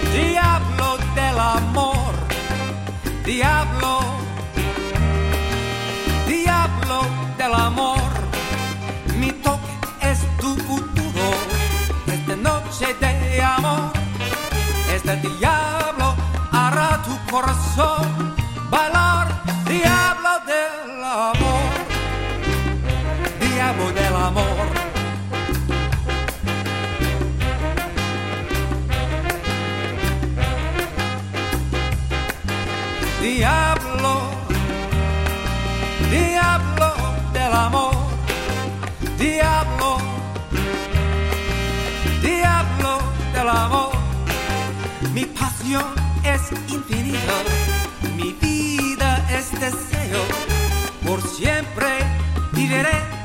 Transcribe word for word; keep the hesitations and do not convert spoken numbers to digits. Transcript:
diablo del amor, diablo, diablo del amor. Mi toque es tu futuro, esta noche de amor. Este diablo hará tu corazón bailar, diablo del amor, diablo del amor. Diablo, diablo del amor, diablo, diablo del amor. Mi pasión es infinita, mi vida es deseo, por siempre viviré